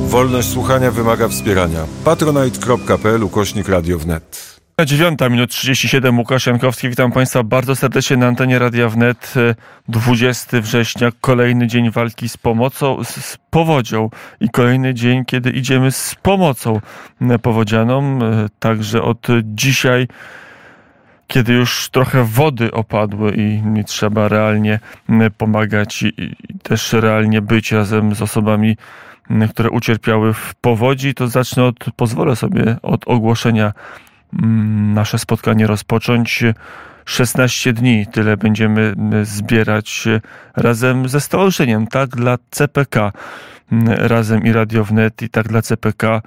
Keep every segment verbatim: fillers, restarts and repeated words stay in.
Wolność słuchania wymaga wspierania. patronite kropka p l ukośnik radio wnet. dziewiąta minut trzydzieści siedem, Łukasz Jankowski. Witam Państwa bardzo serdecznie na antenie Radia Wnet. dwudziestego września, kolejny dzień walki z pomocą, z powodzią i kolejny dzień, kiedy idziemy z pomocą powodzianom. Także od dzisiaj, kiedy już trochę wody opadły i nie trzeba realnie pomagać i, i też realnie być razem z osobami, które ucierpiały w powodzi, to zacznę od, pozwolę sobie od ogłoszenia nasze spotkanie rozpocząć. szesnaście dni, tyle będziemy zbierać razem ze stowarzyszeniem, tak dla C P K, razem i Radio Wnet, i tak dla C P K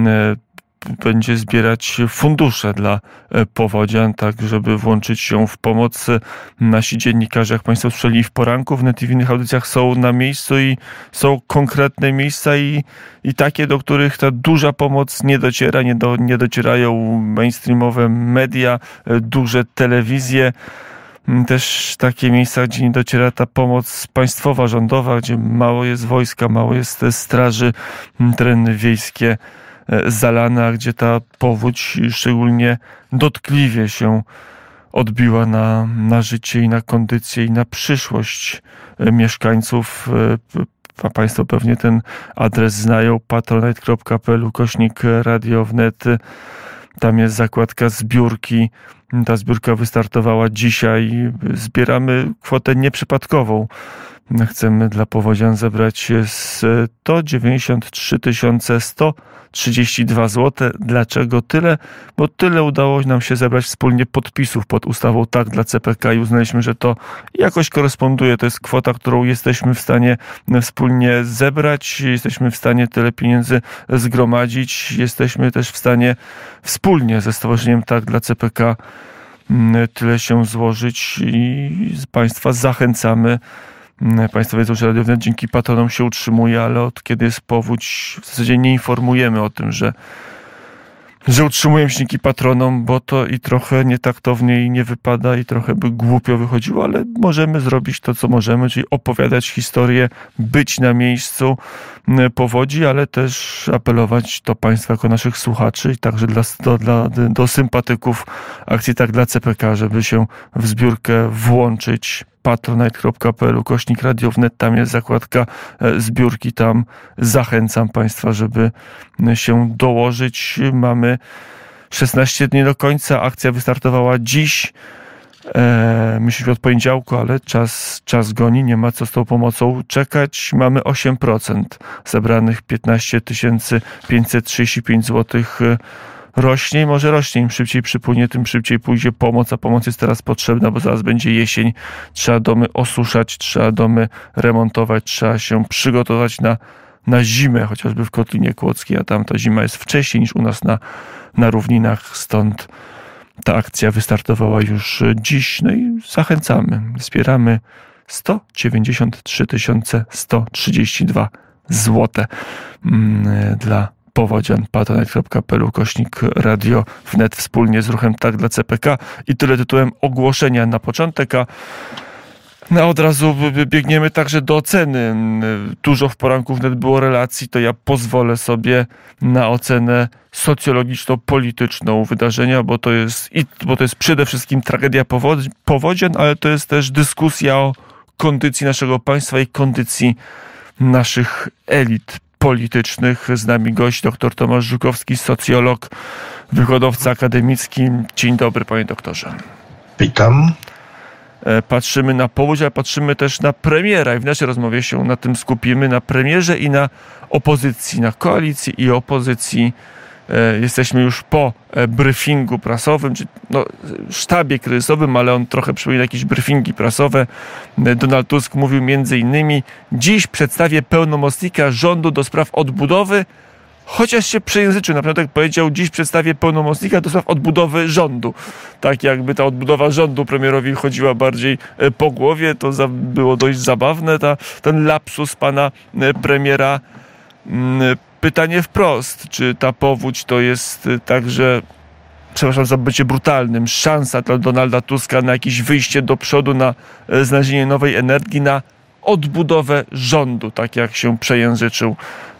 będzie zbierać fundusze dla powodzian, tak żeby włączyć się w pomoc. Nasi dziennikarze, jak Państwo słyszeli w poranku, w Wnet i w innych audycjach, są na miejscu i są konkretne miejsca i, i takie, do których ta duża pomoc nie dociera, nie, do, nie docierają mainstreamowe media, duże telewizje. Też takie miejsca, gdzie nie dociera ta pomoc państwowa, rządowa, gdzie mało jest wojska, mało jest straży, tereny wiejskie zalane, gdzie ta powódź szczególnie dotkliwie się odbiła na, na życie i na kondycję i na przyszłość mieszkańców. A Państwo pewnie ten adres znają, patronite kropka p l ukośnik radio wnet. Tam jest zakładka zbiórki. Ta zbiórka wystartowała dzisiaj. Zbieramy kwotę nieprzypadkową. Chcemy dla powodzian zebrać sto dziewięćdziesiąt trzy tysiące sto trzydzieści dwa złote. Dlaczego tyle? Bo tyle udało nam się zebrać wspólnie podpisów pod ustawą Tak dla C P K i uznaliśmy, że to jakoś koresponduje. To jest kwota, którą jesteśmy w stanie wspólnie zebrać. Jesteśmy w stanie tyle pieniędzy zgromadzić. Jesteśmy też w stanie wspólnie ze Stowarzyszeniem Tak dla C P K tyle się złożyć i Państwa zachęcamy. Państwo wiedzą, że Radio Wnet dzięki patronom się utrzymuje, ale od kiedy jest powódź, w zasadzie nie informujemy o tym, że, że utrzymujemy się dzięki patronom, bo to i trochę nietaktownie i nie wypada i trochę by głupio wychodziło, ale możemy zrobić to, co możemy, czyli opowiadać historię, być na miejscu powodzi, ale też apelować do Państwa jako naszych słuchaczy i także dla, do, dla, do sympatyków akcji Tak dla C P K, żeby się w zbiórkę włączyć. patronite kropka p l ukośnik radio wnet, tam jest zakładka zbiórki, tam zachęcam Państwa, żeby się dołożyć. Mamy szesnaście dni do końca, akcja wystartowała dziś, e, myślę od poniedziałku, ale czas, czas goni, nie ma co z tą pomocą czekać. Mamy osiem procent zebranych, piętnaście tysięcy pięćset trzydzieści pięć złotych. Rośnie i może rośnie. Im szybciej przypłynie, tym szybciej pójdzie pomoc, a pomoc jest teraz potrzebna, bo zaraz będzie jesień. Trzeba domy osuszać, trzeba domy remontować, trzeba się przygotować na, na zimę, chociażby w Kotlinie Kłodzkiej, a tam ta zima jest wcześniej niż u nas na, na równinach, stąd ta akcja wystartowała już dziś. No i zachęcamy. Wspieramy sto dziewięćdziesiąt trzy tysiące sto trzydzieści dwa złote dla powodzian. patronite kropka p l ukośnik radio wnet wspólnie z ruchem Tak dla C P K. I tyle tytułem ogłoszenia na początek, a no od razu biegniemy także do oceny. Dużo w poranku wnet było relacji, to ja pozwolę sobie na ocenę socjologiczno-polityczną wydarzenia, bo to jest, bo to jest przede wszystkim tragedia powodzian, ale to jest też dyskusja o kondycji naszego państwa i kondycji naszych elit politycznych. Z nami gość dr Tomasz Żukowski, socjolog, wykładowca akademicki. Dzień dobry, panie doktorze. Witam. Patrzymy na powódź, ale patrzymy też na premiera i w naszej rozmowie się na tym skupimy, na premierze i na opozycji, na koalicji i opozycji. Jesteśmy już po briefingu prasowym, czy no, sztabie kryzysowym, ale on trochę przypomina jakieś briefingi prasowe. Donald Tusk mówił między innymi: dziś przedstawię pełnomocnika rządu do spraw odbudowy, chociaż się przejęzyczył. Na początek powiedział: dziś przedstawię pełnomocnika do spraw odbudowy rządu. Tak jakby ta odbudowa rządu premierowi chodziła bardziej po głowie. To za, było dość zabawne, ta, ten lapsus pana premiera. Pytanie wprost, czy ta powódź to jest także, przepraszam za bycie brutalnym, szansa dla Donalda Tuska na jakieś wyjście do przodu, na znalezienie nowej energii, na odbudowę rządu, tak jak się przejęzyczył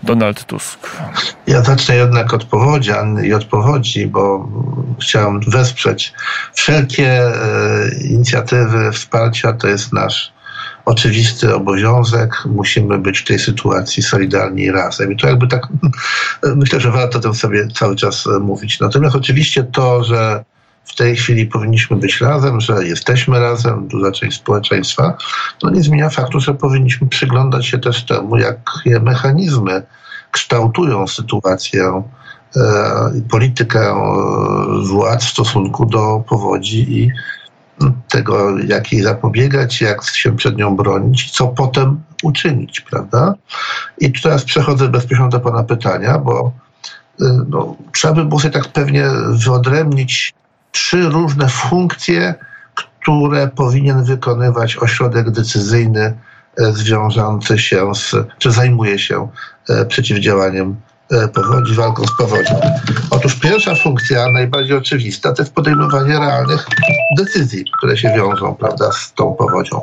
Donald Tusk? Ja zacznę jednak od powodzian i od powodzi, bo chciałem wesprzeć wszelkie e, inicjatywy wsparcia. To jest nasz oczywisty obowiązek. Musimy być w tej sytuacji solidarni i razem. I to jakby tak, myślę, że warto o tym sobie cały czas mówić. Natomiast oczywiście to, że w tej chwili powinniśmy być razem, że jesteśmy razem, duża część społeczeństwa, to nie zmienia faktu, że powinniśmy przyglądać się też temu, jakie mechanizmy kształtują sytuację i e, politykę e, władz w stosunku do powodzi i tego, jak jej zapobiegać, jak się przed nią bronić, co potem uczynić, prawda? I teraz przechodzę bezpośrednio do pana pytania, bo e, no, trzeba by było sobie tak pewnie wyodrębnić trzy różne funkcje, które powinien wykonywać ośrodek decyzyjny związujący się z, czy zajmuje się przeciwdziałaniem powodzi, walką z powodzią. Otóż pierwsza funkcja, najbardziej oczywista, to jest podejmowanie realnych decyzji, które się wiążą, prawda, z tą powodzią.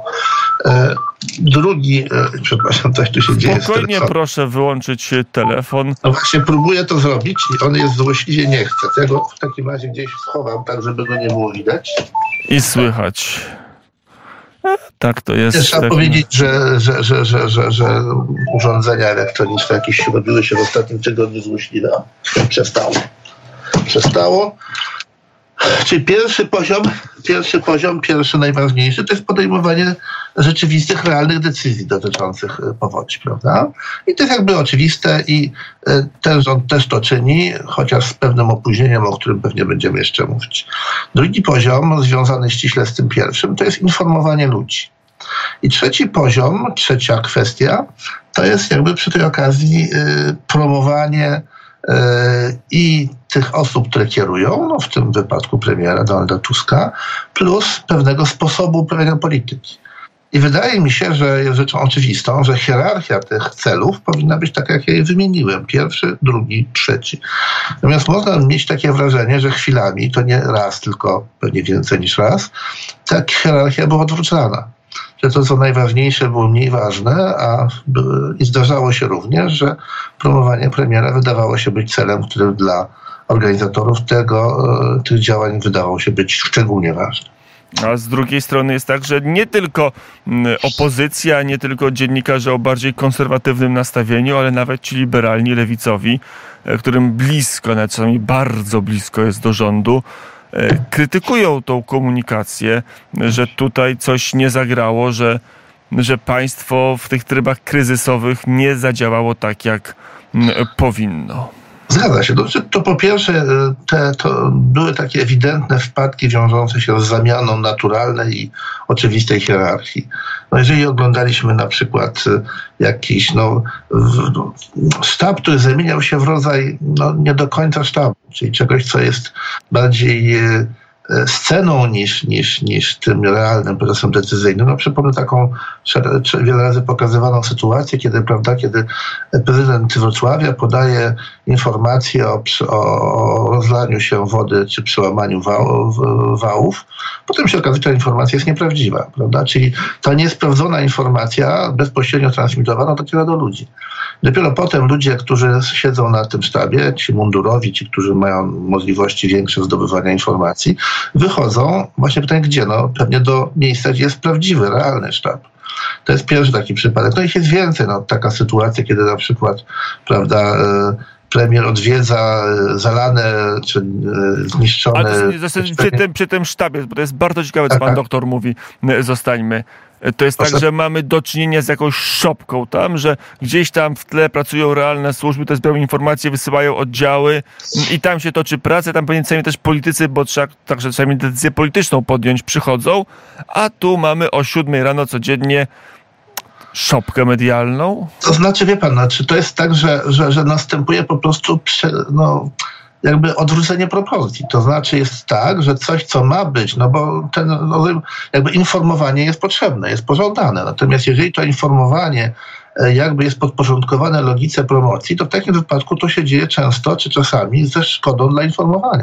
Drugi, przepraszam, coś tu się dzieje. Spokojnie, proszę wyłączyć telefon. No właśnie próbuję to zrobić i on jest złośliwie nie chce. Ja go w takim razie gdzieś schowam, tak żeby go nie było widać. I słychać. Tak to jest. Trzeba tak powiedzieć, że, że, że, że, że, że urządzenia elektroniczne jakieś robiły się w ostatnim tygodniu złośliwe. Przestało. Przestało. Czyli pierwszy poziom, pierwszy poziom, pierwszy najważniejszy, to jest podejmowanie rzeczywistych, realnych decyzji dotyczących powodzi, prawda? I to jest jakby oczywiste i ten rząd też to czyni, chociaż z pewnym opóźnieniem, o którym pewnie będziemy jeszcze mówić. Drugi poziom, związany ściśle z tym pierwszym, to jest informowanie ludzi. I trzeci poziom, trzecia kwestia, to jest jakby przy tej okazji y, promowanie i tych osób, które kierują, no w tym wypadku premiera Donalda Tuska, plus pewnego sposobu uprawiania polityki. I wydaje mi się, że jest rzeczą oczywistą, że hierarchia tych celów powinna być taka, jak ja je wymieniłem. Pierwszy, drugi, trzeci. Natomiast można mieć takie wrażenie, że chwilami, to nie raz, tylko pewnie więcej niż raz, ta hierarchia była odwrócona. Że to, co najważniejsze, było mniej ważne, a i zdarzało się również, że promowanie premiera wydawało się być celem, który dla organizatorów tego, tych działań wydawał się być szczególnie ważny. A z drugiej strony jest tak, że nie tylko opozycja, nie tylko dziennikarze o bardziej konserwatywnym nastawieniu, ale nawet ci liberalni, lewicowi, którym blisko, nawet czasami bardzo blisko jest do rządu, krytykują tą komunikację, że tutaj coś nie zagrało, że, że państwo w tych trybach kryzysowych nie zadziałało tak, jak powinno. Zgadza się. To, to po pierwsze te, to były takie ewidentne wpadki wiążące się z zamianą naturalnej i oczywistej hierarchii. No jeżeli oglądaliśmy na przykład jakiś no, sztab, który zamieniał się w rodzaj no, nie do końca sztabu, czyli czegoś, co jest bardziej sceną niż, niż, niż tym realnym procesem decyzyjnym. No przypomnę taką wiele razy pokazywaną sytuację, kiedy, prawda, kiedy prezydent Wrocławia podaje informację o, o rozlaniu się wody czy przełamaniu wał, wałów. Potem się okazuje, że ta informacja jest nieprawdziwa, prawda? Czyli ta niesprawdzona informacja bezpośrednio transmitowana dociera do ludzi. Dopiero potem ludzie, którzy siedzą na tym sztabie, ci mundurowi, ci, którzy mają możliwości większe zdobywania informacji, wychodzą, właśnie pytanie gdzie? No pewnie do miejsca, gdzie jest prawdziwy, realny sztab. To jest pierwszy taki przypadek. No ich jest więcej. No, taka sytuacja, kiedy na przykład, prawda, premier odwiedza zalane czy zniszczone... Ale przy tym, przy tym sztabie, bo to jest bardzo ciekawe, co pan doktor mówi, zostańmy. To jest tak, że mamy do czynienia z jakąś szopką tam, że gdzieś tam w tle pracują realne służby, te zbiorą informacje, wysyłają oddziały i tam się toczy praca, tam pewnie też politycy, bo trzeba także czasami decyzję polityczną podjąć, przychodzą, a tu mamy o siódmej rano codziennie szopkę medialną. To znaczy, wie pan, znaczy to jest tak, że, że, że następuje po prostu prze, no, jakby odwrócenie proporcji. To znaczy jest tak, że coś, co ma być, no bo ten no, jakby informowanie jest potrzebne, jest pożądane. Natomiast jeżeli to informowanie jakby jest podporządkowane logice promocji, to w takim wypadku to się dzieje często, czy czasami ze szkodą dla informowania.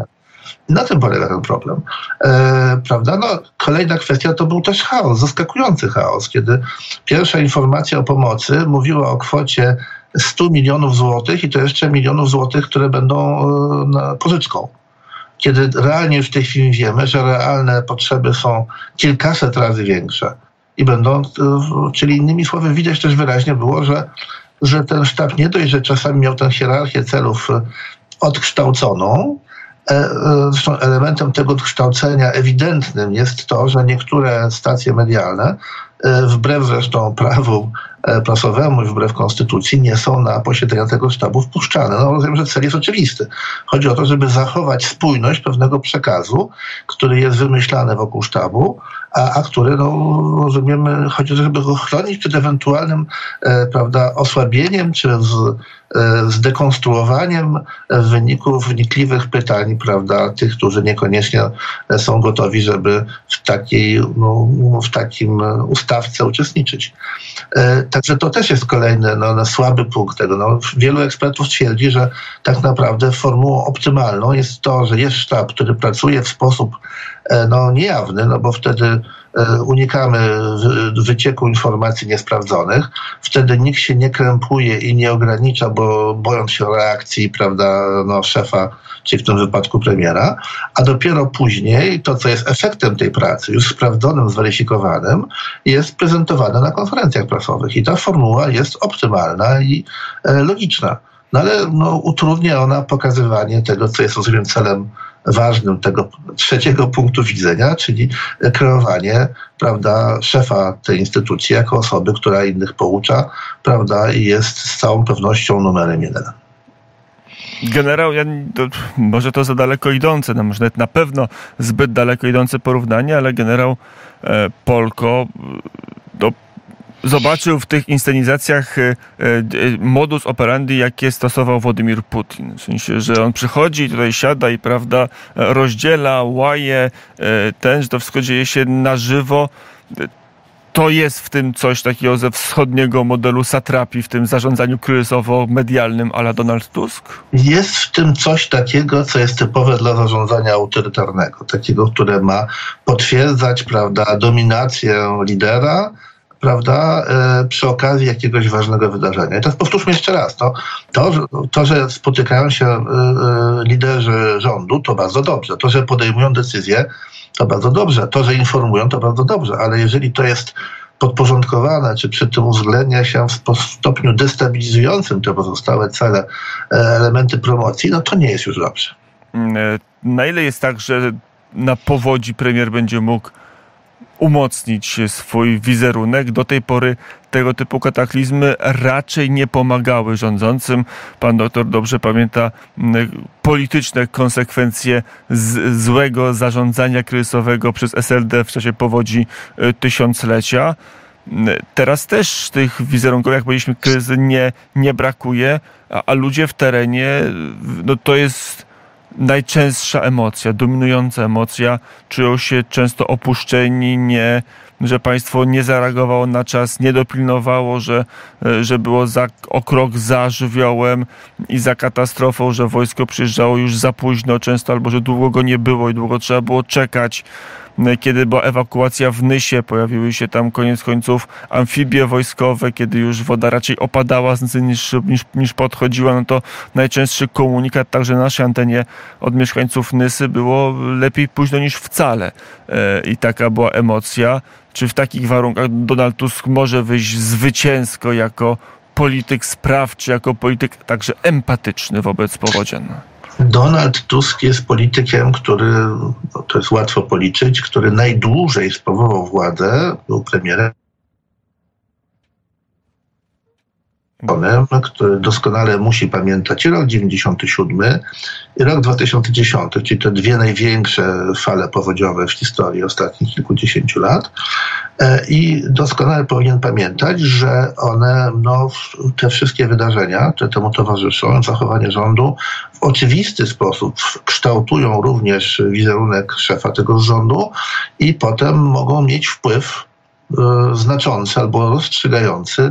Na tym polega ten problem. E, prawda? No, kolejna kwestia to był też chaos, zaskakujący chaos, kiedy pierwsza informacja o pomocy mówiła o kwocie stu milionów złotych i to jeszcze milionów złotych, które będą e, na pożyczką. Kiedy realnie już w tej chwili wiemy, że realne potrzeby są kilkaset razy większe i będą, czyli innymi słowy widać też wyraźnie było, że, że ten sztab nie dość, że czasami miał tę hierarchię celów odkształconą. Zresztą elementem tego odkształcenia ewidentnym jest to, że niektóre stacje medialne, wbrew zresztą prawu prasowemu i wbrew konstytucji, nie są na posiedzenia tego sztabu wpuszczane. No rozumiem, że cel jest oczywisty. Chodzi o to, żeby zachować spójność pewnego przekazu, który jest wymyślany wokół sztabu, a, a który, no rozumiemy, chodzi o to, żeby go chronić przed ewentualnym e, prawda, osłabieniem czy z, e, zdekonstruowaniem w wyniku wnikliwych pytań, prawda, tych, którzy niekoniecznie są gotowi, żeby w takiej, no, w takim ustawce uczestniczyć. E, Także to też jest kolejny no, no, słaby punkt tego. No, wielu ekspertów twierdzi, że tak naprawdę formułą optymalną jest to, że jest sztab, który pracuje w sposób no, niejawny, no bo wtedy unikamy wycieku informacji niesprawdzonych, wtedy nikt się nie krępuje i nie ogranicza, bo bojąc się reakcji, prawda, no, szefa, czy w tym wypadku premiera, a dopiero później to, co jest efektem tej pracy, już sprawdzonym, zweryfikowanym, jest prezentowane na konferencjach prasowych i ta formuła jest optymalna i e, logiczna. No ale no, utrudnia ona pokazywanie tego, co jest, rozumiem, celem ważnym tego trzeciego punktu widzenia, czyli kreowanie, prawda, szefa tej instytucji jako osoby, która innych poucza, prawda, i jest z całą pewnością numerem jeden. Generał, ja, to, może to za daleko idące, no może nawet na pewno zbyt daleko idące porównanie, ale generał e, Polko do zobaczył w tych inscenizacjach e, e, modus operandi, jakie stosował Władimir Putin. W sensie, że on przychodzi, tutaj siada i, prawda, rozdziela, łaje, e, ten, że to wszystko dzieje się na żywo. To jest w tym coś takiego ze wschodniego modelu satrapii, w tym zarządzaniu kryzysowo-medialnym a la Donald Tusk? Jest w tym coś takiego, co jest typowe dla zarządzania autorytarnego. Takiego, które ma potwierdzać, prawda, dominację lidera, prawda, e, przy okazji jakiegoś ważnego wydarzenia. I teraz powtórzmy jeszcze raz, to, to, to że spotykają się e, liderzy rządu, to bardzo dobrze. To, że podejmują decyzje, to bardzo dobrze. To, że informują, to bardzo dobrze. Ale jeżeli to jest podporządkowane, czy przy tym uwzględnia się w stopniu destabilizującym te pozostałe cele, e, elementy promocji, no to nie jest już dobrze. Na ile jest tak, że na powodzi premier będzie mógł umocnić swój wizerunek? Do tej pory tego typu kataklizmy raczej nie pomagały rządzącym. Pan doktor dobrze pamięta polityczne konsekwencje z złego zarządzania kryzysowego przez S L D w czasie powodzi tysiąclecia. Teraz też tych wizerunkowych, jak powiedzieliśmy, kryzys nie, nie brakuje, a, a ludzie w terenie, no to jest najczęstsza emocja, dominująca emocja, czują się często opuszczeni, nie, że państwo nie zareagowało na czas, nie dopilnowało, że, że było za, o krok za żywiołem i za katastrofą, że wojsko przyjeżdżało już za późno często, albo że długo go nie było i długo trzeba było czekać. Kiedy była ewakuacja w Nysie, pojawiły się tam koniec końców amfibie wojskowe, kiedy już woda raczej opadała niż, niż, niż podchodziła, no to najczęstszy komunikat także na naszej antenie od mieszkańców Nysy było lepiej późno niż wcale. I taka była emocja. Czy w takich warunkach Donald Tusk może wyjść zwycięsko jako polityk sprawczy, jako polityk także empatyczny wobec powodzian? Donald Tusk jest politykiem, który, no to jest łatwo policzyć, który najdłużej sprawował władzę, był premierem, który doskonale musi pamiętać rok dziewięćdziesiąty siódmy i rok dwa tysiące dziesiąty, czyli te dwie największe fale powodziowe w historii ostatnich kilkudziesięciu lat. I doskonale powinien pamiętać, że one, no, te wszystkie wydarzenia, które temu towarzyszą, zachowanie rządu w oczywisty sposób kształtują również wizerunek szefa tego rządu i potem mogą mieć wpływ y, znaczący albo rozstrzygający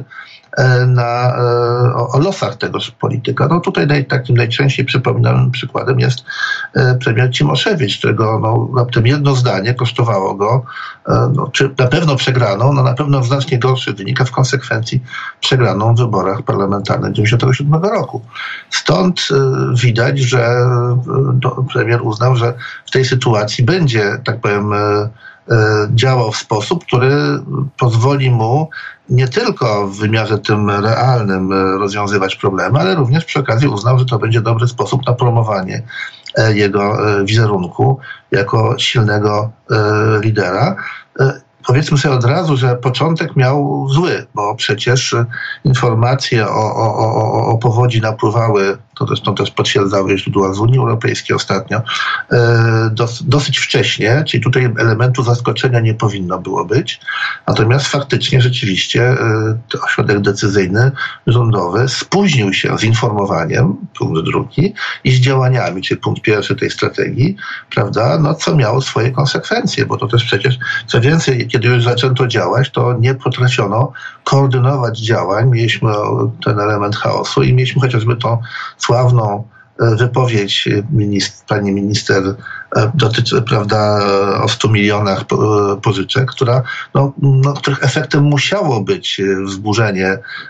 na, o, o losach tegoż polityka. No tutaj naj, takim najczęściej przypominanym przykładem jest premier Cimoszewicz, którego no, raptem jedno zdanie kosztowało go, no, czy na pewno przegraną, no na pewno znacznie gorszy wynik, a w konsekwencji przegraną w wyborach parlamentarnych dziewięćdziesiątego siódmego roku. Stąd widać, że no, premier uznał, że w tej sytuacji będzie, tak powiem, działał w sposób, który pozwoli mu nie tylko w wymiarze tym realnym rozwiązywać problemy, ale również przy okazji uznał, że to będzie dobry sposób na promowanie jego wizerunku jako silnego lidera. Powiedzmy sobie od razu, że początek miał zły, bo przecież informacje o, o, o, o powodzi napływały, to zresztą też potwierdzały źródła z Unii Europejskiej ostatnio, dos, dosyć wcześnie, czyli tutaj elementu zaskoczenia nie powinno było być. Natomiast faktycznie rzeczywiście ośrodek decyzyjny rządowy spóźnił się z informowaniem, punkt drugi, i z działaniami, czyli punkt pierwszy tej strategii, prawda, no co miało swoje konsekwencje, bo to też przecież, co więcej, kiedy już zaczęto działać, to nie potrafiono koordynować działań. Mieliśmy ten element chaosu i mieliśmy chociażby tą sławną wypowiedź minister, pani minister dotyczy, prawda, o stu milionach pożyczek, która, no, no, których efektem musiało być wzburzenie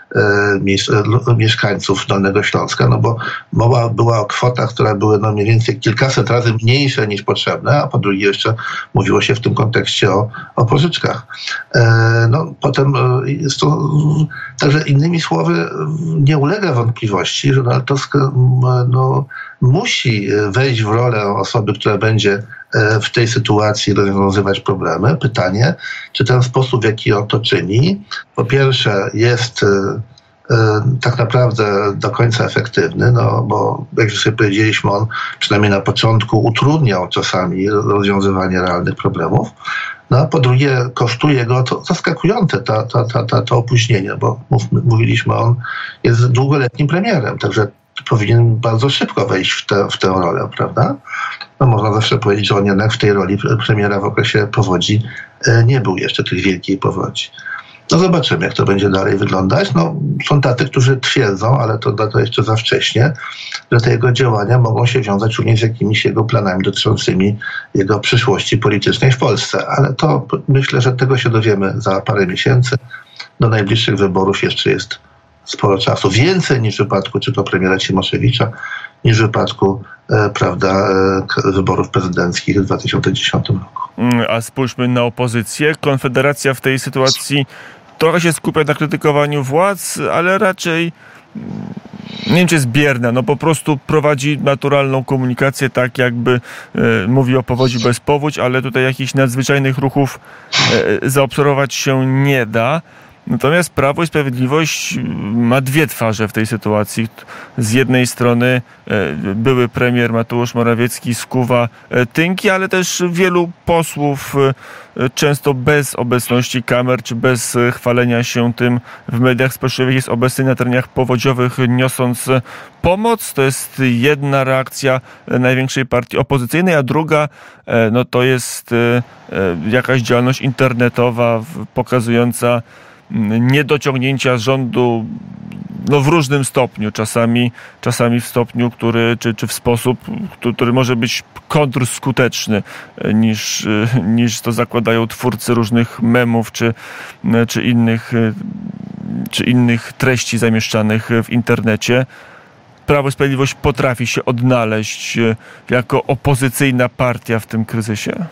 e, mieszkańców Dolnego Śląska, no bo mowa była o kwotach, które były no, mniej więcej kilkaset razy mniejsze niż potrzebne, a po drugie jeszcze mówiło się w tym kontekście o, o pożyczkach. E, no, potem jest to, także innymi słowy, nie ulega wątpliwości, że Donald Tusk no, musi wejść w rolę osoby, która będzie w tej sytuacji rozwiązywać problemy. Pytanie, czy ten sposób, w jaki on to czyni, po pierwsze jest tak naprawdę do końca efektywny, no bo jak już sobie powiedzieliśmy, on przynajmniej na początku utrudniał czasami rozwiązywanie realnych problemów. No a po drugie kosztuje go to zaskakujące to, to, to, to, to opóźnienie, bo mów, mówiliśmy, on jest długoletnim premierem, także powinien bardzo szybko wejść w, te, w tę rolę, prawda? No można zawsze powiedzieć, że on jednak w tej roli premiera w okresie powodzi nie był jeszcze tej wielkiej powodzi. No zobaczymy, jak to będzie dalej wyglądać. No, są tacy, którzy twierdzą, ale to, to jeszcze za wcześnie, że te jego działania mogą się wiązać również z jakimiś jego planami dotyczącymi jego przyszłości politycznej w Polsce. Ale to myślę, że tego się dowiemy za parę miesięcy. Do najbliższych wyborów jeszcze jest sporo czasu. Więcej niż w przypadku czy to premiera Cimoszewicza, niż w przypadku e, prawda, e, wyborów prezydenckich w dwa tysiące dziesiątym roku. A spójrzmy na opozycję. Konfederacja w tej sytuacji trochę się skupia na krytykowaniu władz, ale raczej nie wiem, czy jest bierna, no po prostu prowadzi naturalną komunikację, tak jakby e, mówi o powodzi bez powódź, ale tutaj jakichś nadzwyczajnych ruchów e, zaobserwować się nie da. Natomiast Prawo i Sprawiedliwość ma dwie twarze w tej sytuacji. Z jednej strony były premier Mateusz Morawiecki skuwa tynki, ale też wielu posłów, często bez obecności kamer, czy bez chwalenia się tym w mediach społecznościowych, jest obecny na terenach powodziowych, niosąc pomoc. To jest jedna reakcja największej partii opozycyjnej, a druga no to jest jakaś działalność internetowa pokazująca niedociągnięcia rządu no w różnym stopniu, czasami, czasami w stopniu, który, czy, czy w sposób, który może być kontrskuteczny niż, niż to zakładają twórcy różnych memów, czy, czy, innych, czy innych treści zamieszczanych w internecie. Prawo i Sprawiedliwość potrafi się odnaleźć jako opozycyjna partia w tym kryzysie?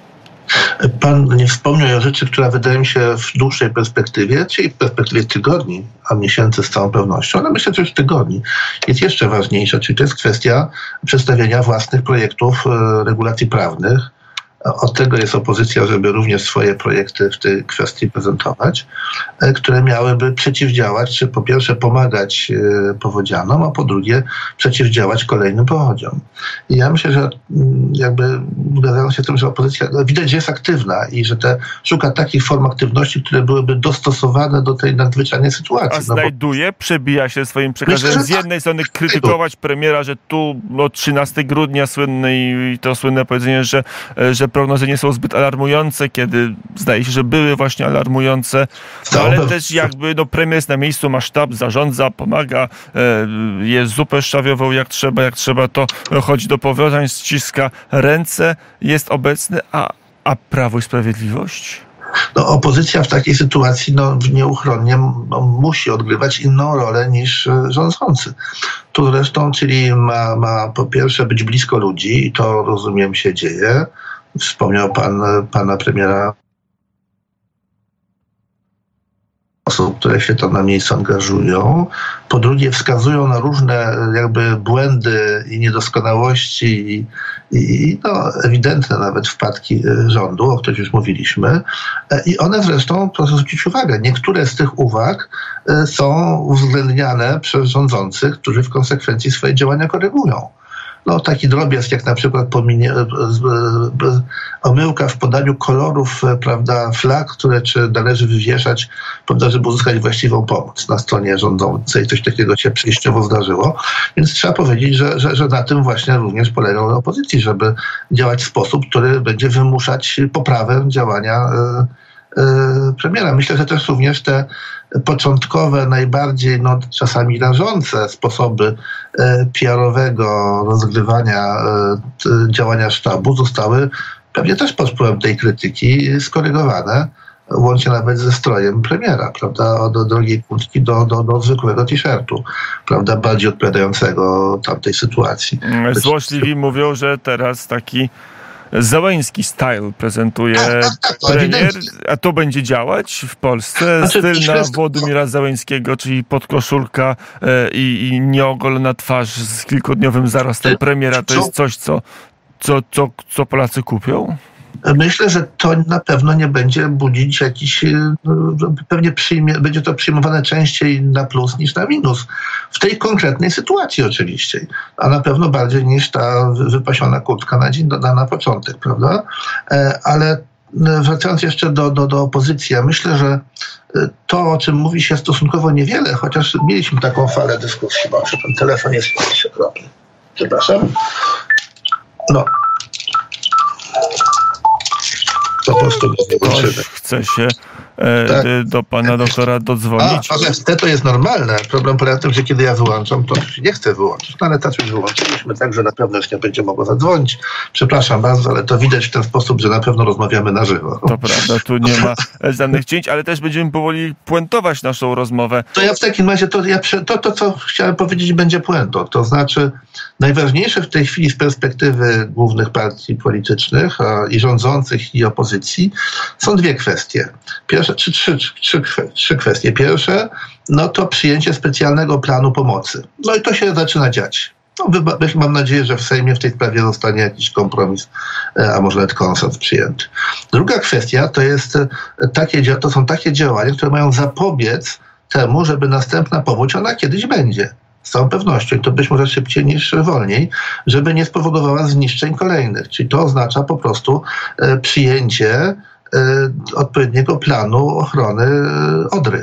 Pan nie wspomniał o rzeczy, która wydaje mi się w dłuższej perspektywie, czyli w perspektywie tygodni, a miesięcy z całą pewnością, ale myślę, że już tygodni jest jeszcze ważniejsza, czyli to jest kwestia przedstawienia własnych projektów regulacji prawnych. Od tego jest opozycja, żeby również swoje projekty w tej kwestii prezentować, które miałyby przeciwdziałać, czy po pierwsze pomagać powodzianom, a po drugie przeciwdziałać kolejnym powodziom. I ja myślę, że jakby zgadzam się z tym, że opozycja widać, że jest aktywna i że te, szuka takich form aktywności, które byłyby dostosowane do tej nadzwyczajnej sytuacji. A znajduje, no bo przebija się swoim przekazem. Myślę, z jednej strony krytykować premiera, że tu no, trzynastego grudnia słynny i to słynne powiedzenie, że, że prognozy nie są zbyt alarmujące, kiedy zdaje się, że były właśnie alarmujące, no, ale też jakby no, premier jest na miejscu, ma sztab, zarządza, pomaga, jest zupę szczawiową jak trzeba, jak trzeba to chodzi do powiązań, ściska ręce, jest obecny, a, a Prawo i Sprawiedliwość? No, opozycja w takiej sytuacji no, nieuchronnie no, musi odgrywać inną rolę niż rządzący. Tu zresztą, czyli ma, ma po pierwsze być blisko ludzi i to, rozumiem, się dzieje. Wspomniał pan pana premiera, osób, które się tam na miejscu angażują. Po drugie, wskazują na różne jakby błędy i niedoskonałości i, i no, ewidentne nawet wpadki rządu, o których już mówiliśmy. I one zresztą, proszę zwrócić uwagę, niektóre z tych uwag są uwzględniane przez rządzących, którzy w konsekwencji swoje działania korygują. No, taki drobiazg jak na przykład pominie, omyłka w podaniu kolorów, prawda, flag, które czy należy wywieszać, prawda, żeby uzyskać właściwą pomoc na stronie rządzącej. Coś takiego się przejściowo zdarzyło. Więc trzeba powiedzieć, że, że, że na tym właśnie również polega rola opozycji, żeby działać w sposób, który będzie wymuszać poprawę działania y, y, premiera. Myślę, że też również te początkowe, najbardziej no, czasami rażące sposoby e, P R-owego rozgrywania e, t, działania sztabu zostały pewnie też pod wpływem tej krytyki skorygowane, łącznie nawet ze strojem premiera, prawda, od drogiej kurtki do, do, do zwykłego t-shirtu, prawda, bardziej odpowiadającego tamtej sytuacji. Złośliwi mówią, że teraz taki Załęski style prezentuje tak, tak, tak, premier, a to będzie działać w Polsce. Znaczy, styl na Władimira Załęskiego, czyli podkoszulka e, i, i nieogolona twarz z kilkudniowym zarostem premiera, to jest coś, co, co, co, co Polacy kupią? Myślę, że to na pewno nie będzie budzić jakiś, pewnie przyjmie, będzie to przyjmowane częściej na plus niż na minus. W tej konkretnej sytuacji oczywiście, a na pewno bardziej niż ta wypasiona kurtka na dzień, na, na początek, prawda? Ale wracając jeszcze do, do, do opozycji, ja myślę, że to, o czym mówi się stosunkowo niewiele, chociaż mieliśmy taką falę dyskusji, bo ten telefon jest okropny. Przepraszam. No. Po prostu Ktoś chce się e, tak. do pana doktora dodzwonić. A, ale to jest normalne. Problem polega w tym, że kiedy ja wyłączam, to nie chcę wyłączyć. No ale teraz już wyłączyliśmy, tak, że na pewno już nie będzie mogło zadzwonić. Przepraszam bardzo, ale to widać w ten sposób, że na pewno rozmawiamy na żywo. To prawda, tu nie ma żadnych cięć, ale też będziemy powoli puentować naszą rozmowę. To ja w takim razie, to, ja, to, to co chciałem powiedzieć, będzie puentą. To znaczy, najważniejsze w tej chwili z perspektywy głównych partii politycznych a, i rządzących, i opozycji są dwie kwestie. Pierwsze, czy trzy, trzy, trzy kwestie. Pierwsze, no to przyjęcie specjalnego planu pomocy. No i to się zaczyna dziać. No, mam nadzieję, że w Sejmie w tej sprawie zostanie jakiś kompromis, a może nawet konsens przyjęty. Druga kwestia to jest takie, to są takie działania, które mają zapobiec temu, żeby następna powódź, ona kiedyś będzie. Z całą pewnością i to być może szybciej niż wolniej, żeby nie spowodowała zniszczeń kolejnych. Czyli to oznacza po prostu e, przyjęcie e, odpowiedniego planu ochrony e, Odry.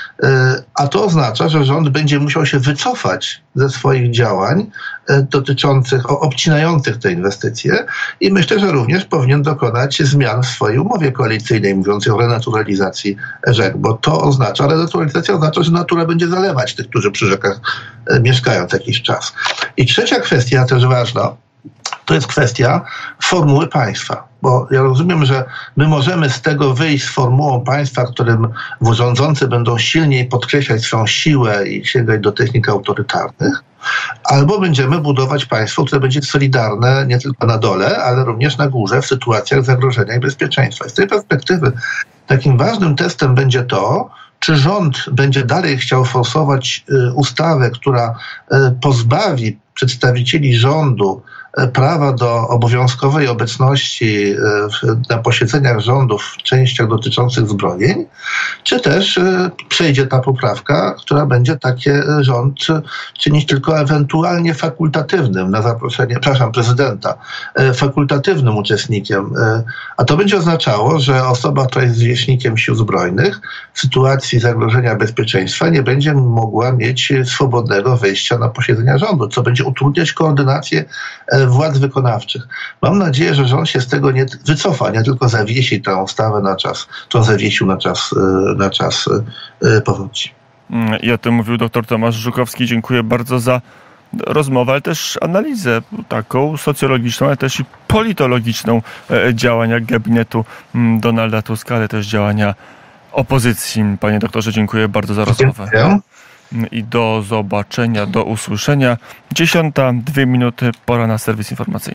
E, a to oznacza, że rząd będzie musiał się wycofać ze swoich działań e, dotyczących, o, obcinających te inwestycje i myślę, że również powinien dokonać zmian w swojej umowie koalicyjnej mówiącej o renaturalizacji rzek, bo to oznacza, renaturalizacja oznacza, że natura będzie zalewać tych, którzy przy rzekach e, mieszkają co jakiś czas. I trzecia kwestia, też ważna, to jest kwestia formuły państwa. Bo ja rozumiem, że my możemy z tego wyjść z formułą państwa, którym rządzący będą silniej podkreślać swoją siłę i sięgać do technik autorytarnych, albo będziemy budować państwo, które będzie solidarne nie tylko na dole, ale również na górze w sytuacjach zagrożenia i bezpieczeństwa. I z tej perspektywy takim ważnym testem będzie to, czy rząd będzie dalej chciał forsować ustawę, która pozbawi przedstawicieli rządu prawa do obowiązkowej obecności na posiedzeniach rządu w częściach dotyczących zbrojeń, czy też przejdzie ta poprawka, która będzie takie rząd czynić tylko ewentualnie fakultatywnym na zaproszenie, przepraszam, prezydenta, fakultatywnym uczestnikiem. A to będzie oznaczało, że osoba, która jest zwierzchnikiem sił zbrojnych w sytuacji zagrożenia bezpieczeństwa nie będzie mogła mieć swobodnego wejścia na posiedzenia rządu, co będzie utrudniać koordynację władz wykonawczych. Mam nadzieję, że rząd się z tego nie wycofa, nie tylko zawiesi tę ustawę na czas, czy on zawiesił na czas, na czas powróci. I o tym mówił dr Tomasz Żukowski. Dziękuję bardzo za rozmowę, ale też analizę taką socjologiczną, ale też i politologiczną działania gabinetu Donalda Tuska, ale też działania opozycji. Panie doktorze, dziękuję bardzo za rozmowę. Dziękuję. I do zobaczenia, do usłyszenia. Dziesiąta, dwie minuty, pora na serwis informacyjny.